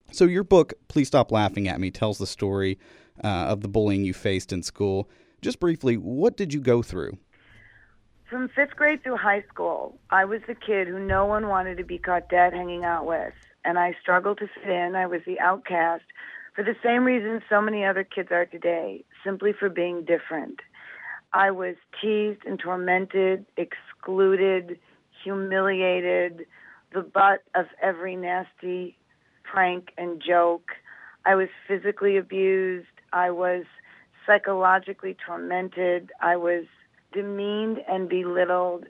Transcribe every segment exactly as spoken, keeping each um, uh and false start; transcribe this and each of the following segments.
So your book, Please Stop Laughing at Me, tells the story uh, of the bullying you faced in school. Just briefly, what did you go through? From fifth grade through high school, I was the kid who no one wanted to be caught dead hanging out with, and I struggled to fit in. I was the outcast for the same reason so many other kids are today, simply for being different. I was teased and tormented, excluded, humiliated, the butt of every nasty prank and joke. I was physically abused. I was psychologically tormented. I was demeaned and belittled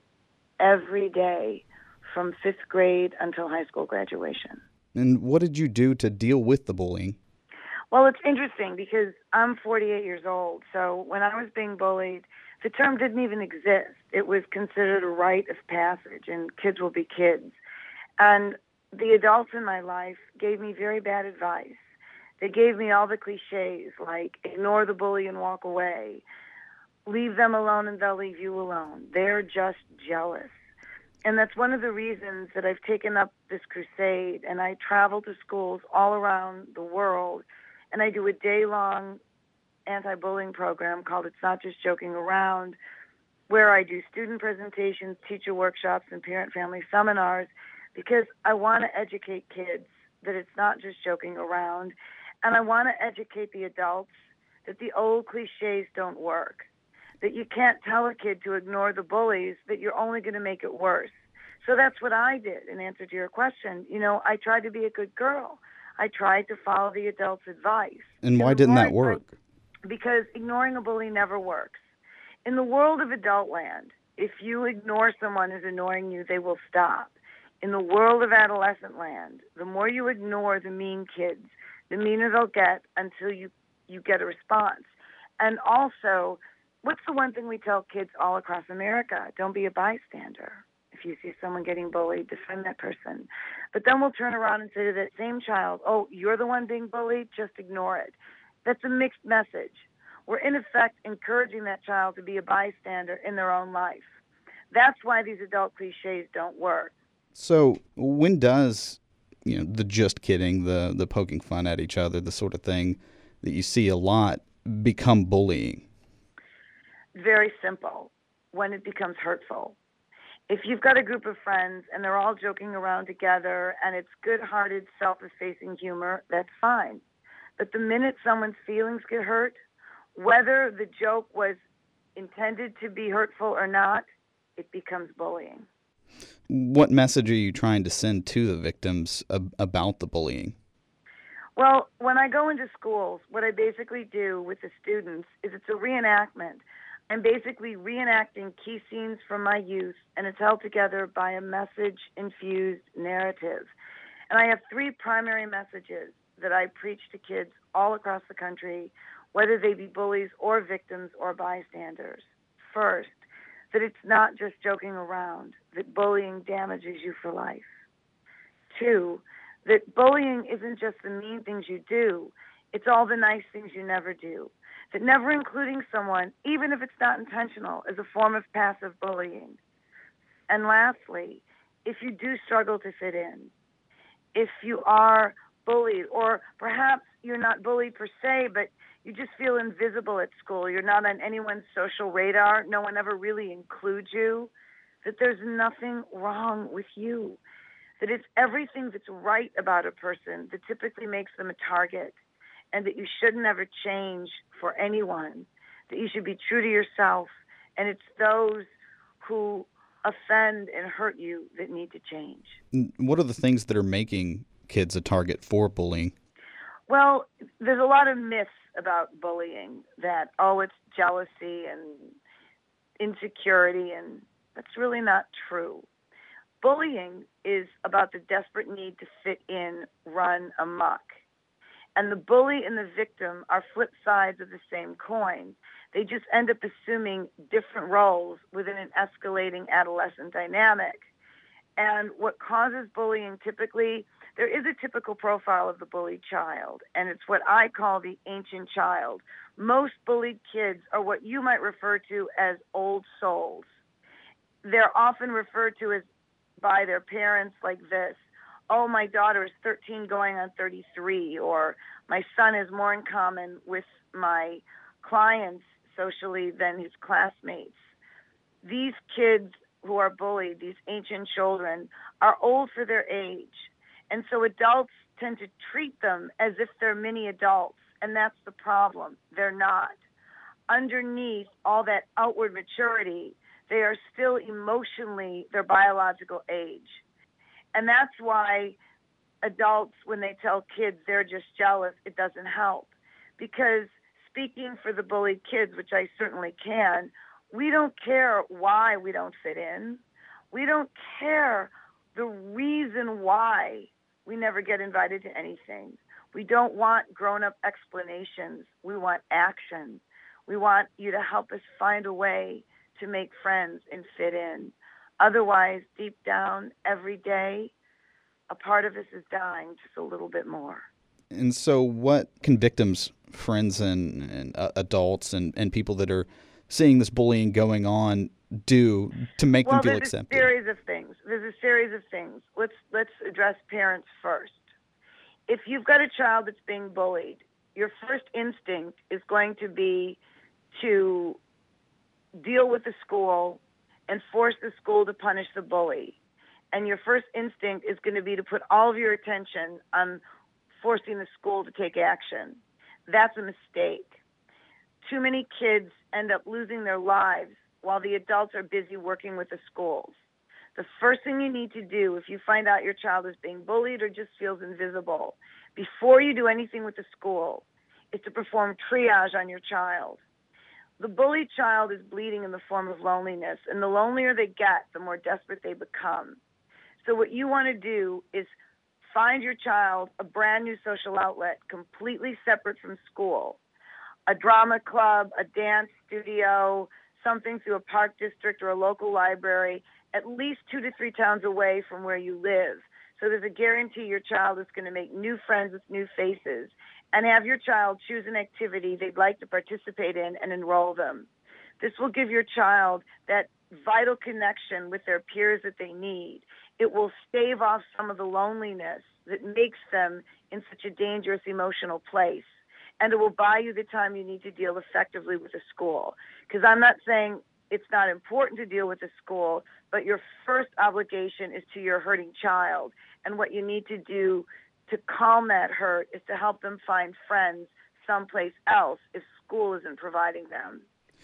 every day from fifth grade until high school graduation. And what did you do to deal with the bullying? Well, it's interesting because I'm forty-eight years old. So when I was being bullied, the term didn't even exist. It was considered a rite of passage, and kids will be kids. And the adults in my life gave me very bad advice. They gave me all the cliches like ignore the bully and walk away, leave them alone and they'll leave you alone. They're just jealous. And that's one of the reasons that I've taken up this crusade and I travel to schools all around the world and I do a day-long anti-bullying program called It's Not Just Joking Around, where I do student presentations, teacher workshops, and parent-family seminars because I want to educate kids that it's not just joking around, and I want to educate the adults that the old cliches don't work, that you can't tell a kid to ignore the bullies, that you're only going to make it worse. So that's what I did in answer to your question. You know, I tried to be a good girl. I tried to follow the adults' advice. And And why the didn't more that I tried, work? because ignoring a bully never works. In the world of adult land, if you ignore someone who's annoying you, they will stop. In the world of adolescent land, the more you ignore the mean kids, the meaner they'll get until you, you get a response. And also, what's the one thing we tell kids all across America? Don't be a bystander. If you see someone getting bullied, defend that person. But then we'll turn around and say to that same child, oh, you're the one being bullied, just ignore it. That's a mixed message. We're in effect encouraging that child to be a bystander in their own life. That's why these adult cliches don't work. So when does you know the just kidding, the the poking fun at each other, the sort of thing that you see a lot become bullying? Very simple. When it becomes hurtful. If you've got a group of friends and they're all joking around together and it's good-hearted, self-effacing humor, that's fine. But the minute someone's feelings get hurt, whether the joke was intended to be hurtful or not, it becomes bullying. What message are you trying to send to the victims ab- about the bullying? Well, when I go into schools, what I basically do with the students is it's a reenactment. I'm basically reenacting key scenes from my youth, and it's held together by a message-infused narrative. And I have three primary messages that I preach to kids all across the country, whether they be bullies or victims or bystanders. First, that it's not just joking around, that bullying damages you for life. Two, that bullying isn't just the mean things you do, it's all the nice things you never do. That never including someone, even if it's not intentional, is a form of passive bullying. And lastly, if you do struggle to fit in, if you are bullied, or perhaps you're not bullied per se, but you just feel invisible at school, you're not on anyone's social radar, no one ever really includes you, that there's nothing wrong with you. That it's everything that's right about a person that typically makes them a target, and that you shouldn't ever change for anyone, that you should be true to yourself, and it's those who offend and hurt you that need to change. What are the things that are making kids a target for bullying? Well, there's a lot of myths about bullying that, oh, it's jealousy and insecurity, and that's really not true. Bullying is about the desperate need to fit in, run amok. And the bully and the victim are flip sides of the same coin. They just end up assuming different roles within an escalating adolescent dynamic. And what causes bullying typically, there is a typical profile of the bullied child, and it's what I call the ancient child. Most bullied kids are what you might refer to as old souls. They're often referred to as by their parents like this. oh, my daughter is thirteen going on thirty-three, or my son has more in common with my clients socially than his classmates. These kids who are bullied, these ancient children, are old for their age. And so adults tend to treat them as if they're mini adults, and that's the problem. They're not. Underneath all that outward maturity, they are still emotionally their biological age. And that's why adults, when they tell kids they're just jealous, it doesn't help. Because speaking for the bullied kids, which I certainly can, we don't care why we don't fit in. We don't care the reason why we never get invited to anything. We don't want grown-up explanations. We want action. We want you to help us find a way to make friends and fit in. Otherwise, deep down, every day, a part of us is dying just a little bit more. And so what can victims, friends and, and uh, adults and, and people that are seeing this bullying going on do to make well, them feel there's accepted? a series of things. There's a series of things. Let's let's address parents first. If you've got a child that's being bullied, your first instinct is going to be to deal with the school and force the school to punish the bully. And your first instinct is going to be to put all of your attention on forcing the school to take action. That's a mistake. Too many kids end up losing their lives while the adults are busy working with the schools. The first thing you need to do if you find out your child is being bullied or just feels invisible, before you do anything with the school, is to perform triage on your child. The bullied child is bleeding in the form of loneliness, and the lonelier they get, the more desperate they become. So what you want to do is find your child a brand new social outlet, completely separate from school. A drama club, a dance studio, something through a park district or a local library, at least two to three towns away from where you live. So there's a guarantee your child is going to make new friends with new faces, and have your child choose an activity they'd like to participate in and enroll them. This will give your child that vital connection with their peers that they need. It will stave off some of the loneliness that makes them in such a dangerous emotional place. And it will buy you the time you need to deal effectively with the school. Because I'm not saying it's not important to deal with the school, but your first obligation is to your hurting child. And what you need to do to calm that hurt is to help them find friends someplace else if school isn't providing them.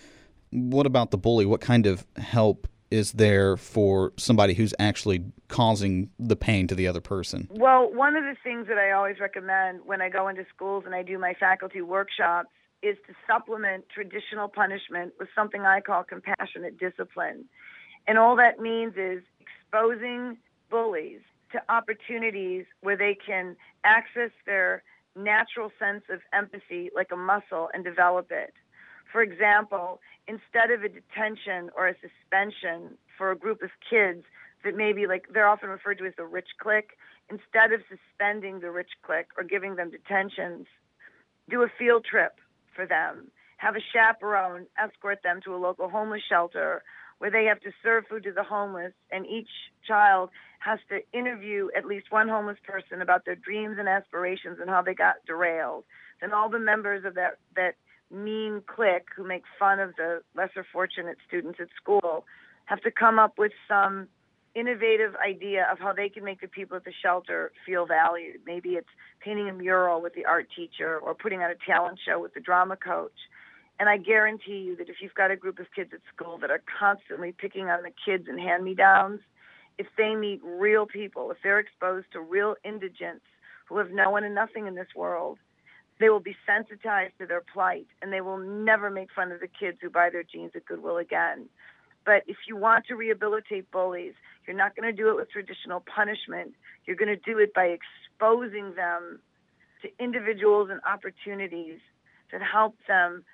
What about the bully? What kind of help is there for somebody who's actually causing the pain to the other person? Well, one of the things that I always recommend when I go into schools and I do my faculty workshops is to supplement traditional punishment with something I call compassionate discipline. And all that means is exposing bullies to opportunities where they can access their natural sense of empathy like a muscle and develop it. For example, instead of a detention or a suspension for a group of kids that maybe, like, they're often referred to as the rich clique, instead of suspending the rich clique or giving them detentions, do a field trip for them. Have a chaperone escort them to a local homeless shelter where they have to serve food to the homeless, and each child has to interview at least one homeless person about their dreams and aspirations and how they got derailed. Then all the members of that, that mean clique who make fun of the lesser fortunate students at school have to come up with some innovative idea of how they can make the people at the shelter feel valued. Maybe it's painting a mural with the art teacher or putting on a talent show with the drama coach. And I guarantee you that if you've got a group of kids at school that are constantly picking on the kids and hand-me-downs, if they meet real people, if they're exposed to real indigents who have no one and nothing in this world, they will be sensitized to their plight, and they will never make fun of the kids who buy their jeans at Goodwill again. But if you want to rehabilitate bullies, you're not going to do it with traditional punishment. You're going to do it by exposing them to individuals and opportunities that help them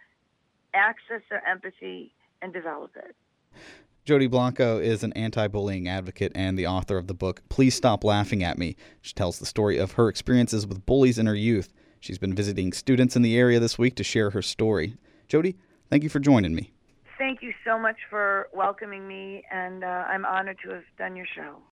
access their empathy and develop it. Jody Blanco is an anti-bullying advocate and the author of the book, Please Stop Laughing at Me. She tells the story of her experiences with bullies in her youth. She's been visiting students in the area this week to share her story. Jody, thank you for joining me. Thank you so much for welcoming me, and uh, I'm honored to have done your show.